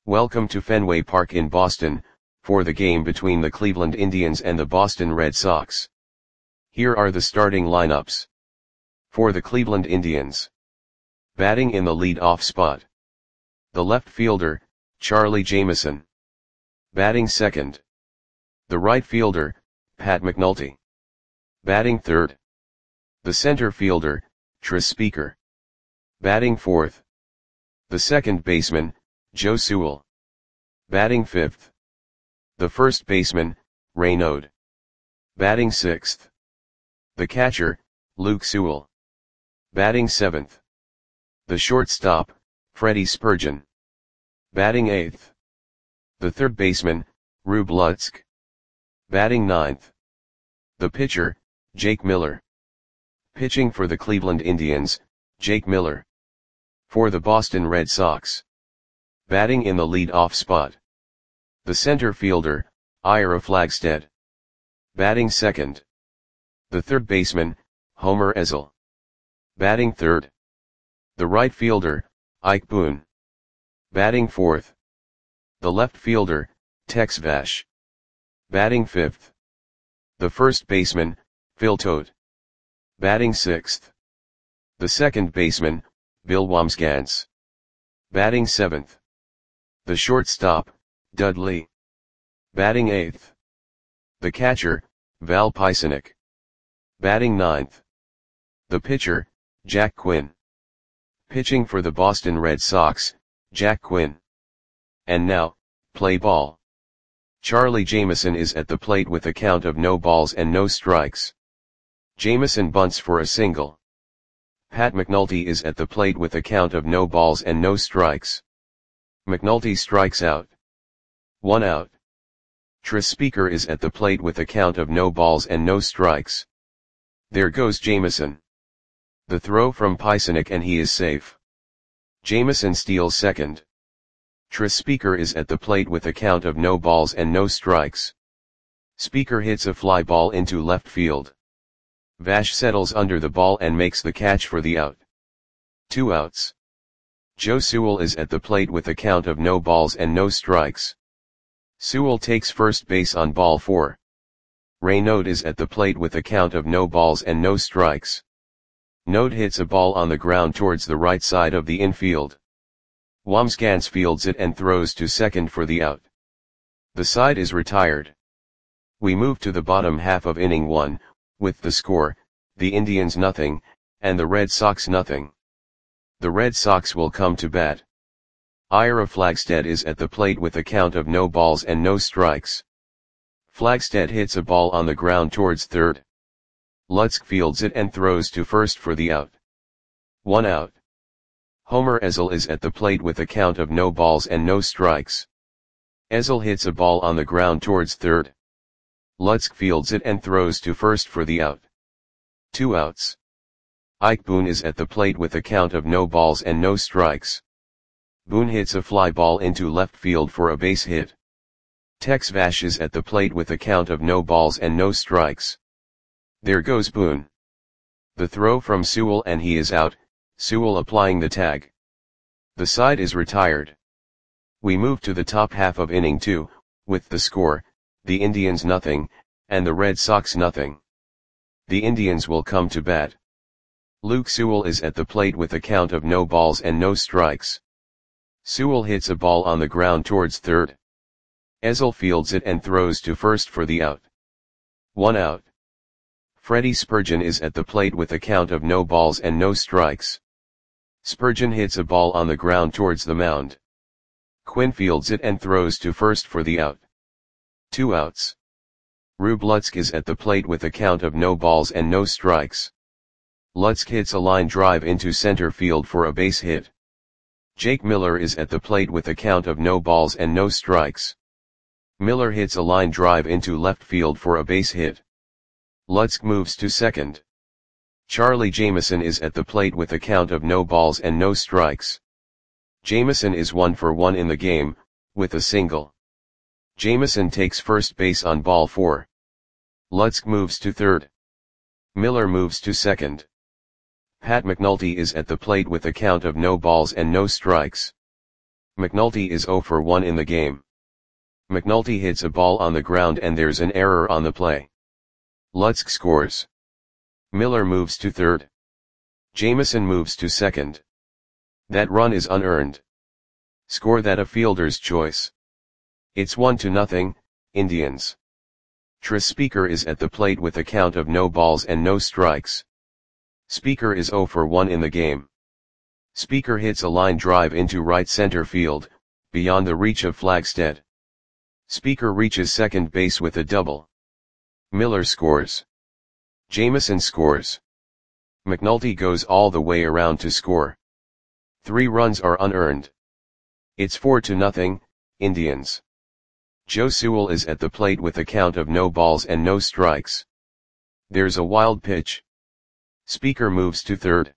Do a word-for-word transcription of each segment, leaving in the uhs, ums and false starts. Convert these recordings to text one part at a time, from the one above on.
Welcome to Fenway Park in Boston, for the game between the Cleveland Indians and the Boston Red Sox. Here are the starting lineups. For the Cleveland Indians. Batting in the lead-off spot. The left fielder, Charlie Jameson. Batting second. The right fielder, Pat McNulty. Batting third. The center fielder, Tris Speaker. Batting fourth. The second baseman, Joe Sewell. Batting fifth. The first baseman, Ray Node. Batting sixth. The catcher, Luke Sewell. Batting seventh. The shortstop, Freddie Spurgeon. Batting eighth. The third baseman, Rube Lutzk. Batting ninth. The pitcher, Jake Miller. Pitching for the Cleveland Indians, Jake Miller. For the Boston Red Sox. Batting in the lead-off spot. The center fielder, Ira Flagstead. Batting second. The third baseman, Homer Ezel. Batting third. The right fielder, Ike Boone. Batting fourth. The left fielder, Tex Vash. Batting fifth. The first baseman, Phil Tote. Batting sixth. The second baseman, Bill Wambsgans. Batting seventh. The shortstop, Dudley. Batting eighth. The catcher, Val Pysynek. Batting ninth. The pitcher, Jack Quinn. Pitching for the Boston Red Sox, Jack Quinn. And now, play ball. Charlie Jameson is at the plate with a count of no balls and no strikes. Jameson bunts for a single. Pat McNulty is at the plate with a count of no balls and no strikes. McNulty strikes out. One out. Tris Speaker is at the plate with a count of no balls and no strikes. There goes Jameson. The throw from Pysynek and he is safe. Jameson steals second. Tris Speaker is at the plate with a count of no balls and no strikes. Speaker hits a fly ball into left field. Vash settles under the ball and makes the catch for the out. Two outs. Joe Sewell is at the plate with a count of no balls and no strikes. Sewell takes first base on ball four. Ray Node is at the plate with a count of no balls and no strikes. Node hits a ball on the ground towards the right side of the infield. Wambsgans fields it and throws to second for the out. The side is retired. We move to the bottom half of inning one, with the score, the Indians nothing, and the Red Sox nothing. The Red Sox will come to bat. Ira Flagstead is at the plate with a count of no balls and no strikes. Flagstead hits a ball on the ground towards third. Lutzk fields it and throws to first for the out. One out. Homer Ezel is at the plate with a count of no balls and no strikes. Ezel hits a ball on the ground towards third. Lutzk fields it and throws to first for the out. Two outs. Ike Boone is at the plate with a count of no balls and no strikes. Boone hits a fly ball into left field for a base hit. Tex Vash is at the plate with a count of no balls and no strikes. There goes Boone. The throw from Sewell and he is out, Sewell applying the tag. The side is retired. We move to the top half of inning two, with the score, the Indians nothing, and the Red Sox nothing. The Indians will come to bat. Luke Sewell is at the plate with a count of no balls and no strikes. Sewell hits a ball on the ground towards third. Ezel fields it and throws to first for the out. One out. Freddie Spurgeon is at the plate with a count of no balls and no strikes. Spurgeon hits a ball on the ground towards the mound. Quinn fields it and throws to first for the out. Two outs. Rube Lutzk is at the plate with a count of no balls and no strikes. Lutzk hits a line drive into center field for a base hit. Jake Miller is at the plate with a count of no balls and no strikes. Miller hits a line drive into left field for a base hit. Lutzk moves to second. Charlie Jameson is at the plate with a count of no balls and no strikes. Jameson is one for one in the game, with a single. Jameson takes first base on ball four. Lutzk moves to third. Miller moves to second. Pat McNulty is at the plate with a count of no balls and no strikes. McNulty is zero for one in the game. McNulty hits a ball on the ground and there's an error on the play. Lutsk scores. Miller moves to third. Jamieson moves to second. That run is unearned. Score that a fielder's choice. It's one to nothing, Indians. Tris Speaker is at the plate with a count of no balls and no strikes. Speaker is zero for one in the game. Speaker hits a line drive into right center field, beyond the reach of Flagstead. Speaker reaches second base with a double. Miller scores. Jamieson scores. McNulty goes all the way around to score. Three runs are unearned. It's four to nothing, Indians. Joe Sewell is at the plate with a count of no balls and no strikes. There's a wild pitch. Speaker moves to third.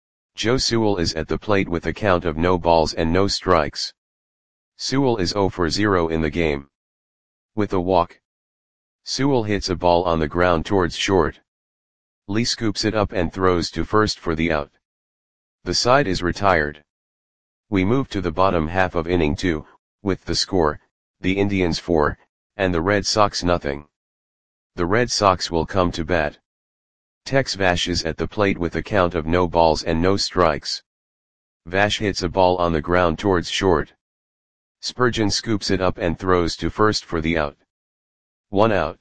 Joe Sewell is at the plate with a count of no balls and no strikes. Sewell is zero for zero in the game. With a walk. Sewell hits a ball on the ground towards short. Lee scoops it up and throws to first for the out. The side is retired. We move to the bottom half of inning two, with the score, the Indians four, and the Red Sox nothing. The Red Sox will come to bat. Tex Vash is at the plate with a count of no balls and no strikes. Vash hits a ball on the ground towards short. Spurgeon scoops it up and throws to first for the out. One out.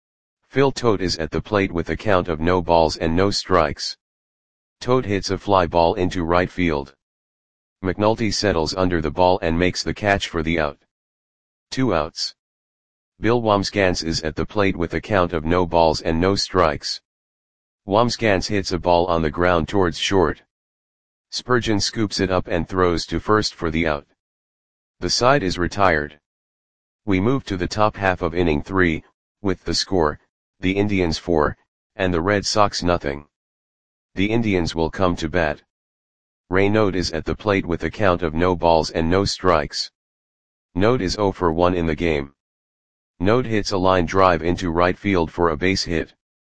Phil Tote is at the plate with a count of no balls and no strikes. Tote hits a fly ball into right field. McNulty settles under the ball and makes the catch for the out. Two outs. Bill Wambsgans is at the plate with a count of no balls and no strikes. Wambsgans hits a ball on the ground towards short. Spurgeon scoops it up and throws to first for the out. The side is retired. We move to the top half of inning three, with the score, the Indians four, and the Red Sox nothing. The Indians will come to bat. Ray Note is at the plate with a count of no balls and no strikes. Note is zero for one in the game. Note hits a line drive into right field for a base hit.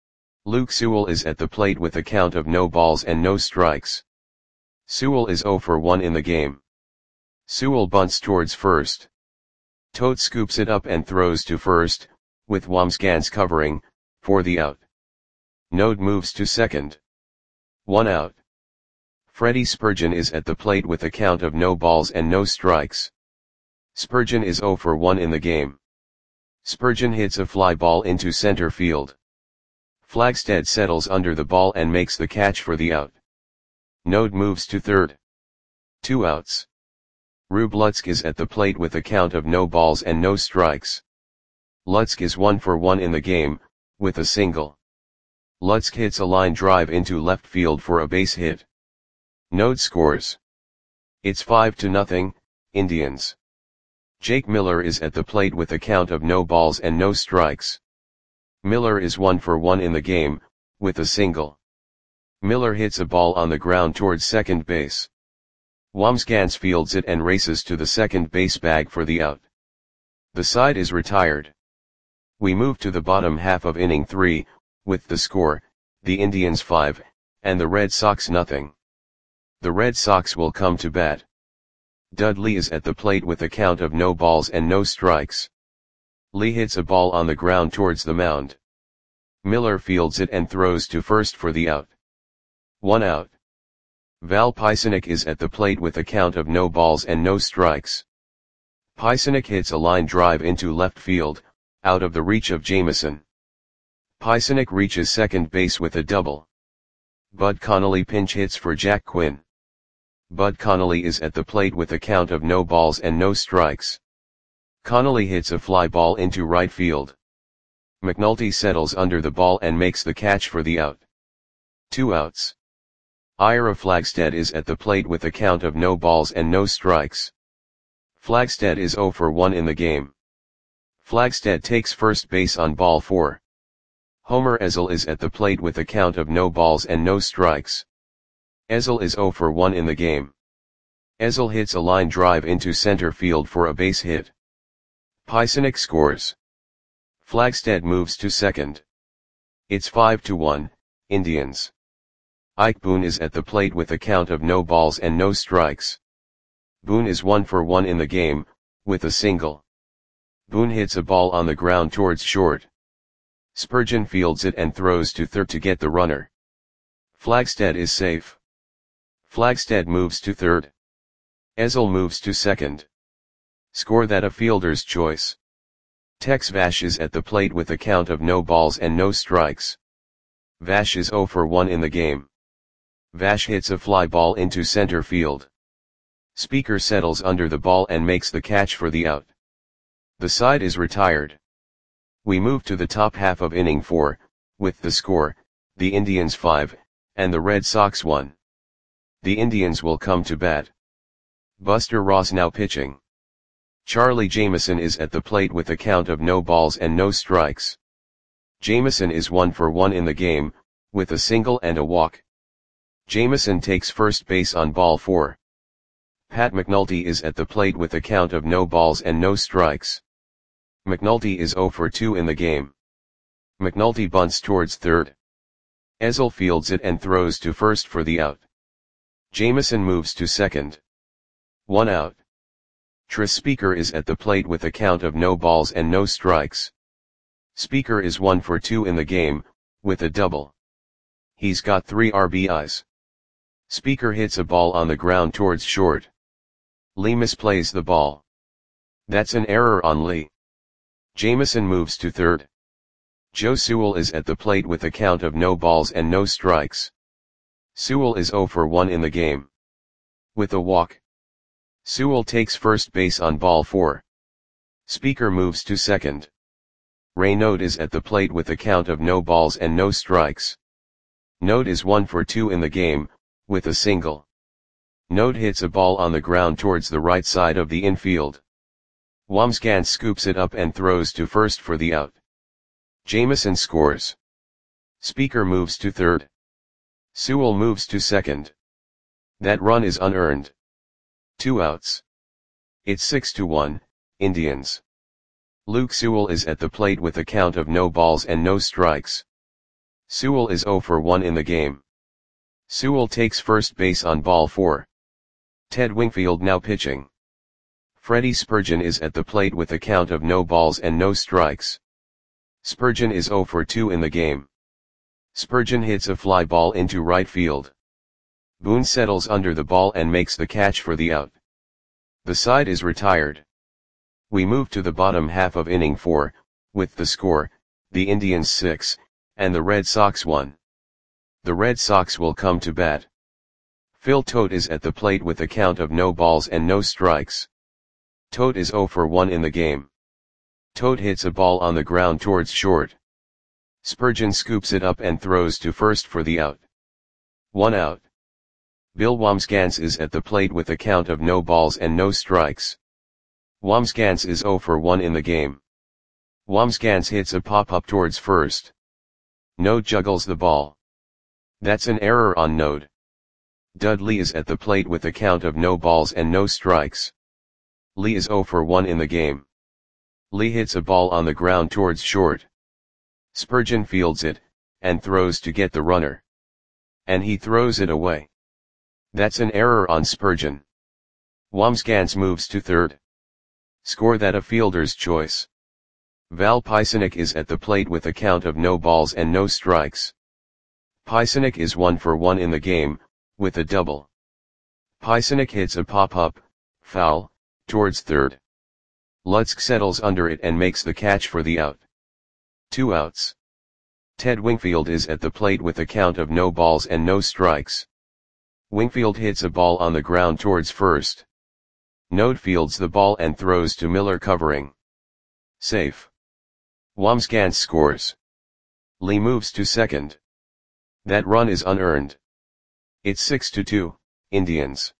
Luke Sewell is at the plate with a count of no balls and no strikes. Sewell is zero for one in the game. Sewell bunts towards first. Tote scoops it up and throws to first, with Wambsgans covering, for the out. Note moves to second. One out. Freddie Spurgeon is at the plate with a count of no balls and no strikes. Spurgeon is zero for one in the game. Spurgeon hits a fly ball into center field. Flagstead settles under the ball and makes the catch for the out. Note moves to third. Two outs. Rube Lutsk is at the plate with a count of no balls and no strikes. Lutsk is one for one in the game, with a single. Lutsk hits a line drive into left field for a base hit. Note scores. It's five to nothing, Indians. Jake Miller is at the plate with a count of no balls and no strikes. Miller is one for one in the game, with a single. Miller hits a ball on the ground towards second base. Wambsgans fields it and races to the second base bag for the out. The side is retired. We move to the bottom half of inning three, with the score, the Indians five, and the Red Sox nothing. The Red Sox will come to bat. Dudley is at the plate with a count of no balls and no strikes. Lee hits a ball on the ground towards the mound. Miller fields it and throws to first for the out. One out. Val Pysenik is at the plate with a count of no balls and no strikes. Pysenik hits a line drive into left field, out of the reach of Jamieson. Pysenik reaches second base with a double. Bud Connolly pinch hits for Jack Quinn. Bud Connolly is at the plate with a count of no balls and no strikes. Connolly hits a fly ball into right field. McNulty settles under the ball and makes the catch for the out. Two outs. Ira Flagstead is at the plate with a count of no balls and no strikes. Flagstead is zero for one in the game. Flagstead takes first base on ball four. Homer Ezel is at the plate with a count of no balls and no strikes. Ezel is zero for one in the game. Ezel hits a line drive into center field for a base hit. Pysenik scores. Flagstead moves to second. It's five to one, Indians. Ike Boone is at the plate with a count of no balls and no strikes. Boone is one for one in the game, with a single. Boone hits a ball on the ground towards short. Spurgeon fields it and throws to third to get the runner. Flagstead is safe. Flagstead moves to third. Ezel moves to second. Score that a fielder's choice. Tex Vash is at the plate with a count of no balls and no strikes. Vash is zero for one in the game. Vash hits a fly ball into center field. Speaker settles under the ball and makes the catch for the out. The side is retired. We move to the top half of inning four, with the score, the Indians five, and the Red Sox one. The Indians will come to bat. Buster Ross now pitching. Charlie Jameson is at the plate with a count of no balls and no strikes. Jameson is one for one in the game, with a single and a walk. Jameson takes first base on ball four. Pat McNulty is at the plate with a count of no balls and no strikes. McNulty is zero for two in the game. McNulty bunts towards third. Ezel fields it and throws to first for the out. Jameson moves to second. One out. Tris Speaker is at the plate with a count of no balls and no strikes. Speaker is one for two in the game, with a double. He's got three R B Is. Speaker hits a ball on the ground towards short. Lee misplays the ball. That's an error on Lee. Jameson moves to third. Joe Sewell is at the plate with a count of no balls and no strikes. Sewell is zero for one in the game. With a walk. Sewell takes first base on ball four. Speaker moves to second. Raynaud is at the plate with a count of no balls and no strikes. Naud is one for two in the game, with a single. Naud hits a ball on the ground towards the right side of the infield. Wamsgans scoops it up and throws to first for the out. Jameson scores. Speaker moves to third. Sewell moves to second. That run is unearned. Two outs. It's six to one, Indians. Luke Sewell is at the plate with a count of no balls and no strikes. Sewell is zero for one in the game. Sewell takes first base on ball four. Ted Wingfield now pitching. Freddie Spurgeon is at the plate with a count of no balls and no strikes. Spurgeon is zero for two in the game. Spurgeon hits a fly ball into right field. Boone settles under the ball and makes the catch for the out. The side is retired. We move to the bottom half of inning four, with the score, the Indians six, and the Red Sox one. The Red Sox will come to bat. Phil Tote is at the plate with a count of no balls and no strikes. Tote is zero for one in the game. Tote hits a ball on the ground towards short. Spurgeon scoops it up and throws to first for the out. One out. Bill Wamsgans is at the plate with a count of no balls and no strikes. Wamsgans is zero for one in the game. Wamsgans hits a pop-up towards first. Naud juggles the ball. That's an error on Naud. Dudley is at the plate with a count of no balls and no strikes. Lee is zero for one in the game. Lee hits a ball on the ground towards short. Spurgeon fields it, and throws to get the runner. And he throws it away. That's an error on Spurgeon. Wamsgans moves to third. Score that a fielder's choice. Val Pisanic is at the plate with a count of no balls and no strikes. Pisanic is one for one in the game, with a double. Pisanic hits a pop-up, foul, towards third. Lutzk settles under it and makes the catch for the out. Two outs. Ted Wingfield is at the plate with a count of no balls and no strikes. Wingfield hits a ball on the ground towards first. Naud fields the ball and throws to Miller covering. Safe. Wamsgans scores. Lee moves to second. That run is unearned. It's six to two, Indians.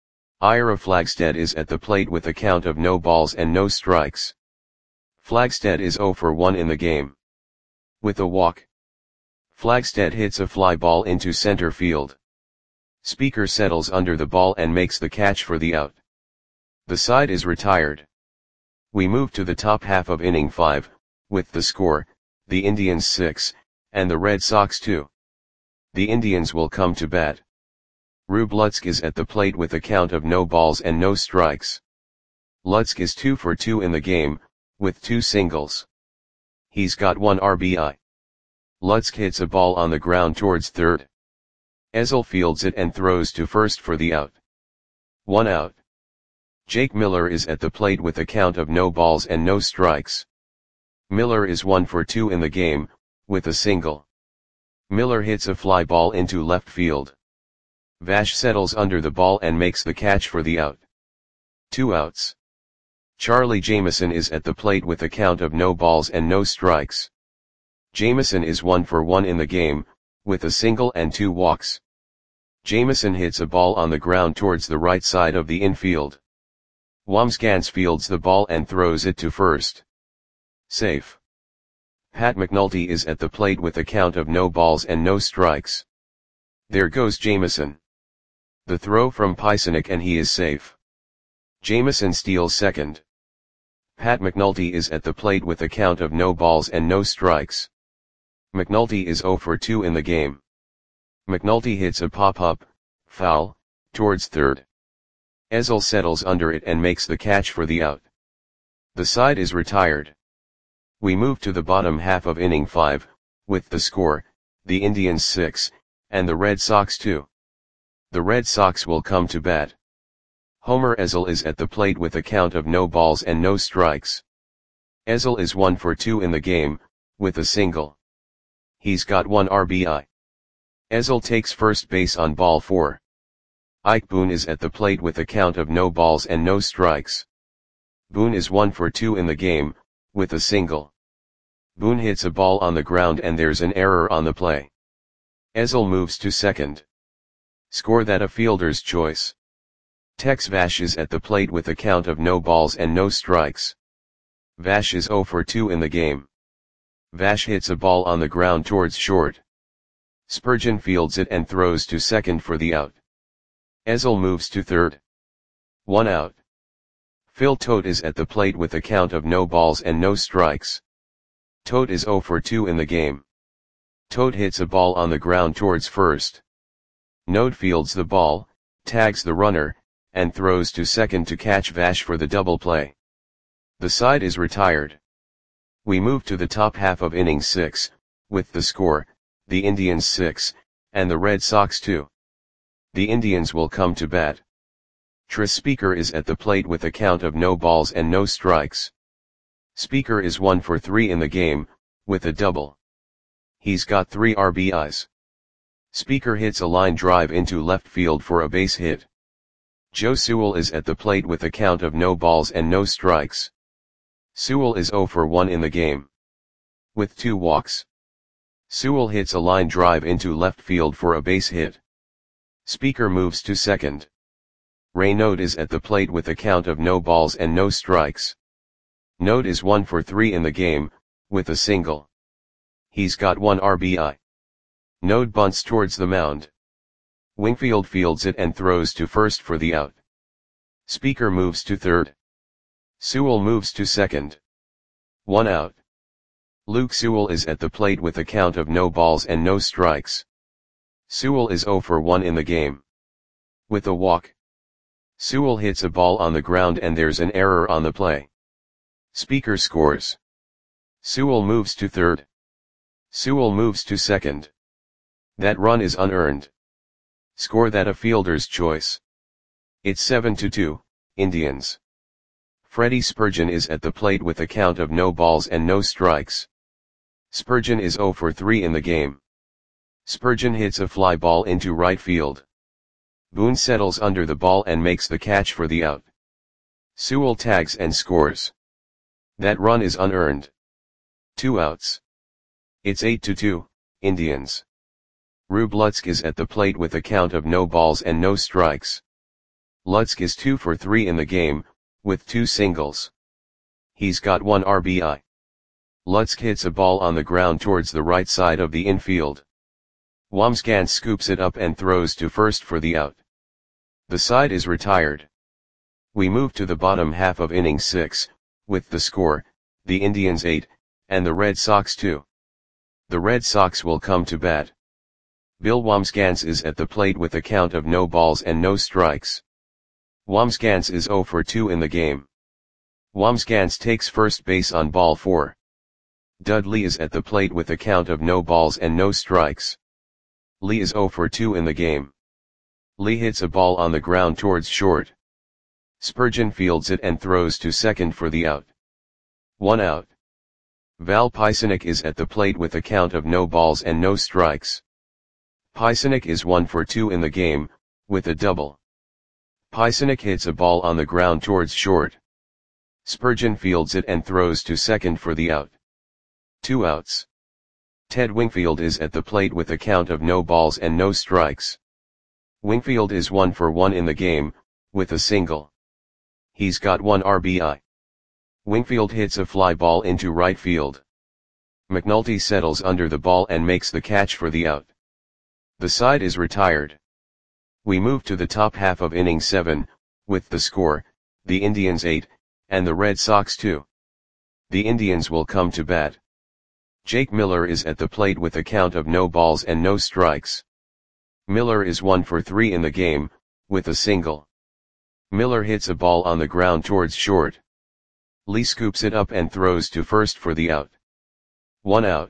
Ira Flagstead is at the plate with a count of no balls and no strikes. Flagstead is zero for one in the game. With a walk. Flagstead hits a fly ball into center field. Speaker settles under the ball and makes the catch for the out. The side is retired. We move to the top half of inning five, with the score, the Indians six, and the Red Sox two. The Indians will come to bat. Rube Lutsk is at the plate with a count of no balls and no strikes. Lutsk is two for two in the game, with two singles. He's got one R B I. Lutsk hits a ball on the ground towards third. Ezel fields it and throws to first for the out. One out. Jake Miller is at the plate with a count of no balls and no strikes. Miller is one for two in the game, with a single. Miller hits a fly ball into left field. Vash settles under the ball and makes the catch for the out. Two outs. Charlie Jameson is at the plate with a count of no balls and no strikes. Jameson is one for one in the game, with a single and two walks. Jameson hits a ball on the ground towards the right side of the infield. Wamsgans fields the ball and throws it to first. Safe. Pat McNulty is at the plate with a count of no balls and no strikes. There goes Jameson. The throw from Pysenik and he is safe. Jameson steals second. Pat McNulty is at the plate with a count of no balls and no strikes. McNulty is zero for two in the game. McNulty hits a pop-up, foul, towards third. Ezel settles under it and makes the catch for the out. The side is retired. We move to the bottom half of inning five, with the score, the Indians six, and the Red Sox two. The Red Sox will come to bat. Homer Ezel is at the plate with a count of no balls and no strikes. Ezel is one for two in the game, with a single. He's got one R B I. Ezel takes first base on ball four. Ike Boone is at the plate with a count of no balls and no strikes. Boone is one for two in the game, with a single. Boone hits a ball on the ground and there's an error on the play. Ezel moves to second. Score that a fielder's choice. Tex Vash is at the plate with a count of no balls and no strikes. Vash is zero for two in the game. Vash hits a ball on the ground towards short. Spurgeon fields it and throws to second for the out. Ezel moves to third. One out. Phil Tote is at the plate with a count of no balls and no strikes. Tote is zero for two in the game. Tote hits a ball on the ground towards first. Node fields the ball, tags the runner, and throws to second to catch Vash for the double play. The side is retired. We move to the top half of inning six, with the score, the Indians six, and the Red Sox two. The Indians will come to bat. Tris Speaker is at the plate with a count of no balls and no strikes. Speaker is one for three in the game, with a double. He's got three R B Is. Speaker hits a line drive into left field for a base hit. Joe Sewell is at the plate with a count of no balls and no strikes. Sewell is zero for one in the game, with two walks. Sewell hits a line drive into left field for a base hit. Speaker moves to second. Ray Node is at the plate with a count of no balls and no strikes. Node is one for three in the game, with a single. He's got one R B I. Node bunts towards the mound. Wingfield fields it and throws to first for the out. Speaker moves to third. Sewell moves to second. One out. Luke Sewell is at the plate with a count of no balls and no strikes. Sewell is zero for one in the game, with a walk. Sewell hits a ball on the ground and there's an error on the play. Speaker scores. Sewell moves to third. Sewell moves to second. That run is unearned. Score that a fielder's choice. It's seven to two, Indians. Freddie Spurgeon is at the plate with a count of no balls and no strikes. Spurgeon is zero for three in the game. Spurgeon hits a fly ball into right field. Boone settles under the ball and makes the catch for the out. Sewell tags and scores. That run is unearned. Two outs. It's eight to two, Indians. Rube Lutsk is at the plate with a count of no balls and no strikes. Lutsk is two for three in the game, with two singles. He's got one R B I. Lutsk hits a ball on the ground towards the right side of the infield. Wamsgans scoops it up and throws to first for the out. The side is retired. We move to the bottom half of inning six, with the score, the Indians eight, and the Red Sox two. The Red Sox will come to bat. Bill Wambsgans is at the plate with a count of no balls and no strikes. Wambsgans is zero for two in the game. Wambsgans takes first base on ball four. Dudley is at the plate with a count of no balls and no strikes. Lee is zero for two in the game. Lee hits a ball on the ground towards short. Spurgeon fields it and throws to second for the out. One out. Val Pisanic is at the plate with a count of no balls and no strikes. Pisanic is one for two in the game, with a double. Pisanic hits a ball on the ground towards short. Spurgeon fields it and throws to second for the out. Two outs. Ted Wingfield is at the plate with a count of no balls and no strikes. Wingfield is one for one in the game, with a single. He's got one R B I. Wingfield hits a fly ball into right field. McNulty settles under the ball and makes the catch for the out. The side is retired. We move to the top half of inning seven, with the score, the Indians eight, and the Red Sox two. The Indians will come to bat. Jake Miller is at the plate with a count of no balls and no strikes. Miller is one for three in the game, with a single. Miller hits a ball on the ground towards short. Lee scoops it up and throws to first for the out. One out.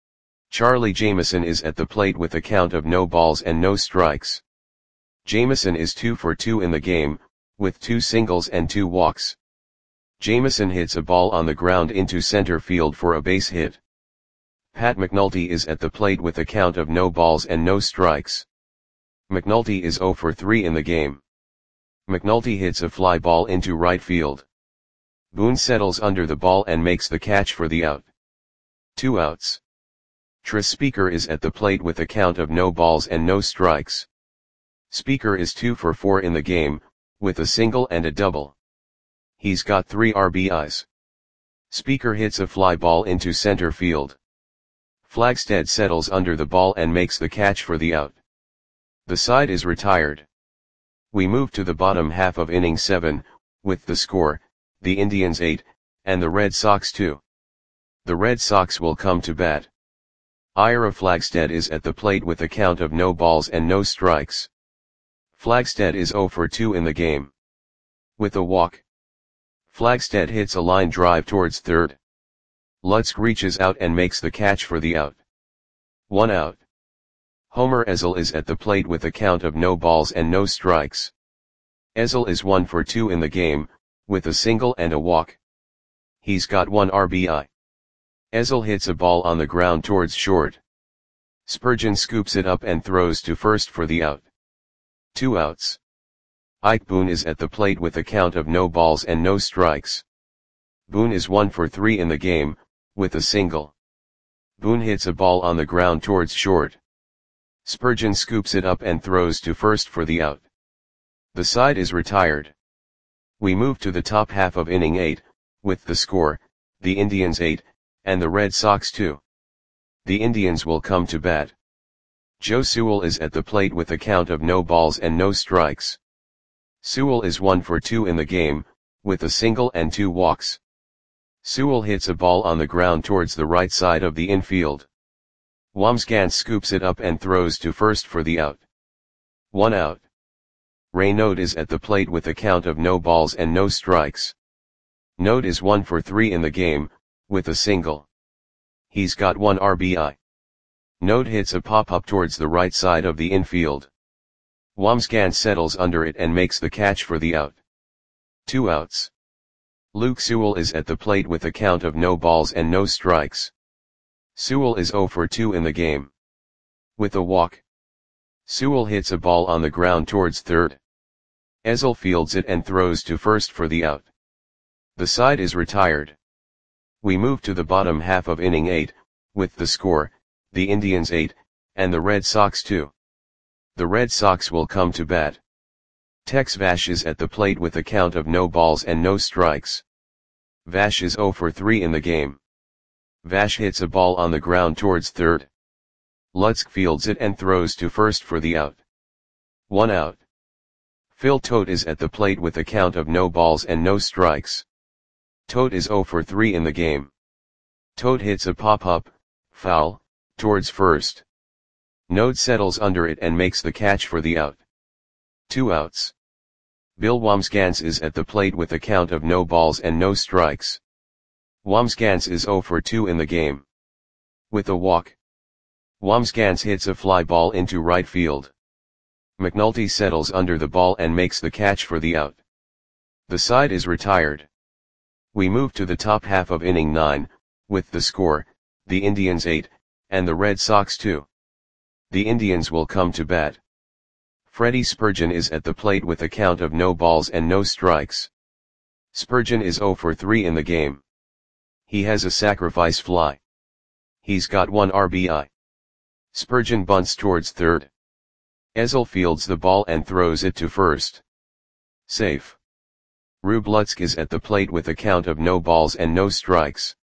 Charlie Jameson is at the plate with a count of no balls and no strikes. Jameson is two for two in the game, with two singles and two walks. Jameson hits a ball on the ground into center field for a base hit. Pat McNulty is at the plate with a count of no balls and no strikes. McNulty is zero for three in the game. McNulty hits a fly ball into right field. Boone settles under the ball and makes the catch for the out. Two outs. Tris Speaker is at the plate with a count of no balls and no strikes. Speaker is two for four in the game, with a single and a double. He's got three R B Is. Speaker hits a fly ball into center field. Flagstead settles under the ball and makes the catch for the out. The side is retired. We move to the bottom half of inning seven, with the score, the Indians eight, and the Red Sox two. The Red Sox will come to bat. Ira Flagstead is at the plate with a count of no balls and no strikes. Flagstead is zero for two in the game. With a walk. Flagstead hits a line drive towards third. Lutsk reaches out and makes the catch for the out. One out. Homer Ezel is at the plate with a count of no balls and no strikes. Ezel is one for two in the game, with a single and a walk. He's got one R B I. Ezel hits a ball on the ground towards short. Spurgeon scoops it up and throws to first for the out. Two outs. Ike Boone is at the plate with a count of no balls and no strikes. Boone is one for three in the game, with a single. Boone hits a ball on the ground towards short. Spurgeon scoops it up and throws to first for the out. The side is retired. We move to the top half of inning eight, with the score, the Indians eight, and the Red Sox two. The Indians will come to bat. Joe Sewell is at the plate with a count of no balls and no strikes. Sewell is one for two in the game, with a single and two walks. Sewell hits a ball on the ground towards the right side of the infield. Wambsgans scoops it up and throws to first for the out. One out. Ray Note is at the plate with a count of no balls and no strikes. Note is one for three in the game, with a single. He's got one R B I. Note hits a pop-up towards the right side of the infield. Wambsgans settles under it and makes the catch for the out. Two outs. Luke Sewell is at the plate with a count of no balls and no strikes. Sewell is zero for two in the game. With a walk. Sewell hits a ball on the ground towards third. Ezel fields it and throws to first for the out. The side is retired. We move to the bottom half of inning eight, with the score, the Indians eight, and the Red Sox two. The Red Sox will come to bat. Tex Vash is at the plate with a count of no balls and no strikes. Vash is zero for three in the game. Vash hits a ball on the ground towards third. Lutsk fields it and throws to first for the out. One out. Phil Tote is at the plate with a count of no balls and no strikes. Tote is zero for three in the game. Tote hits a pop-up, foul, towards first. Node settles under it and makes the catch for the out. Two outs. Bill Wambsgans is at the plate with a count of no balls and no strikes. Wambsgans is zero for two in the game. With a walk, Wambsgans hits a fly ball into right field. McNulty settles under the ball and makes the catch for the out. The side is retired. We move to the top half of inning nine, with the score, the Indians eight, and the Red Sox two. The Indians will come to bat. Freddie Spurgeon is at the plate with a count of no balls and no strikes. Spurgeon is zero for three in the game. He has a sacrifice fly. He's got one R B I. Spurgeon bunts towards third. Ezel fields the ball and throws it to first. Safe. Rube Lutzk is at the plate with a count of no balls and no strikes.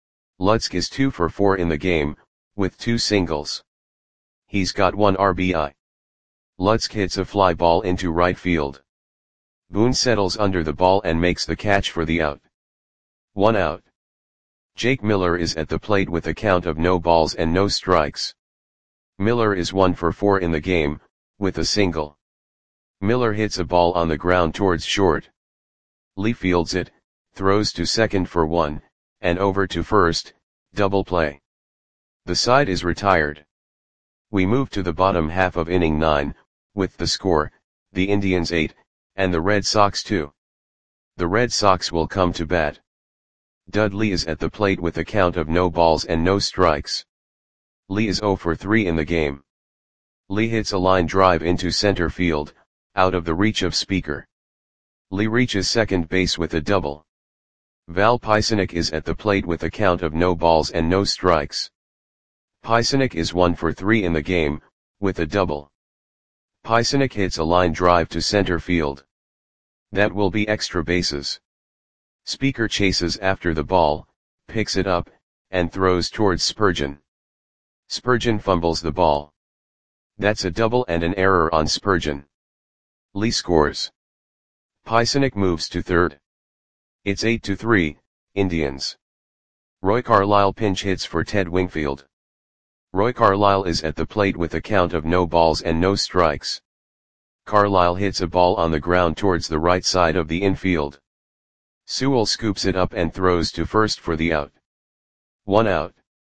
Lutzk is two for four in the game, with two singles. He's got one R B I. Lutzk hits a fly ball into right field. Boone settles under the ball and makes the catch for the out. One out. Jake Miller is at the plate with a count of no balls and no strikes. Miller is one for four in the game, with a single. Miller hits a ball on the ground towards short. Lee fields it, throws to second for one, and over to first, double play. The side is retired. We move to the bottom half of inning nine, with the score, the Indians eight, and the Red Sox two. The Red Sox will come to bat. Dud Lee is at the plate with a count of no balls and no strikes. Lee is zero for three in the game. Lee hits a line drive into center field, out of the reach of Speaker. Lee reaches second base with a double. Val Pysynek is at the plate with a count of no balls and no strikes. Pysynek is one for three in the game, with a double. Pysynek hits a line drive to center field. That will be extra bases. Speaker chases after the ball, picks it up, and throws towards Spurgeon. Spurgeon fumbles the ball. That's a double and an error on Spurgeon. Lee scores. Pysynek moves to third. It's eight to three, Indians. Roy Carlisle pinch hits for Ted Wingfield. Roy Carlisle is at the plate with a count of no balls and no strikes. Carlisle hits a ball on the ground towards the right side of the infield. Sewell scoops it up and throws to first for the out. One out.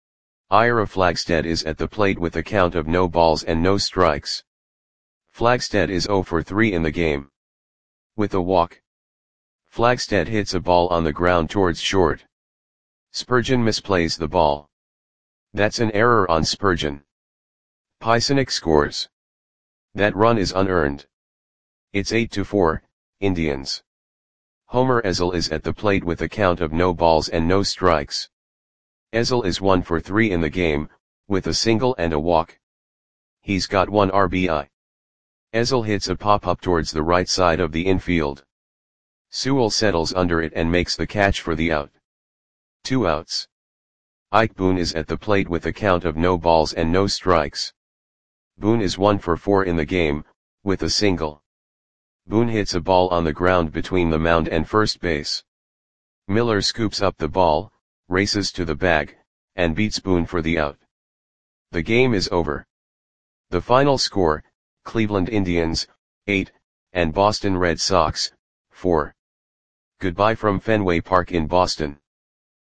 Ira Flagstead is at the plate with a count of no balls and no strikes. Flagstead is zero for three in the game. With a walk, Flagstead hits a ball on the ground towards short. Spurgeon misplays the ball. That's an error on Spurgeon. Pysynek scores. That run is unearned. It's eight to four, Indians. Homer Ezel is at the plate with a count of no balls and no strikes. Ezel is one for three in the game, with a single and a walk. He's got one R B I. Ezel hits a pop-up towards the right side of the infield. Sewell settles under it and makes the catch for the out. Two outs. Ike Boone is at the plate with a count of no balls and no strikes. Boone is one for four in the game, with a single. Boone hits a ball on the ground between the mound and first base. Miller scoops up the ball, races to the bag, and beats Boone for the out. The game is over. The final score, Cleveland Indians, eight, and Boston Red Sox, four. Goodbye from Fenway Park in Boston.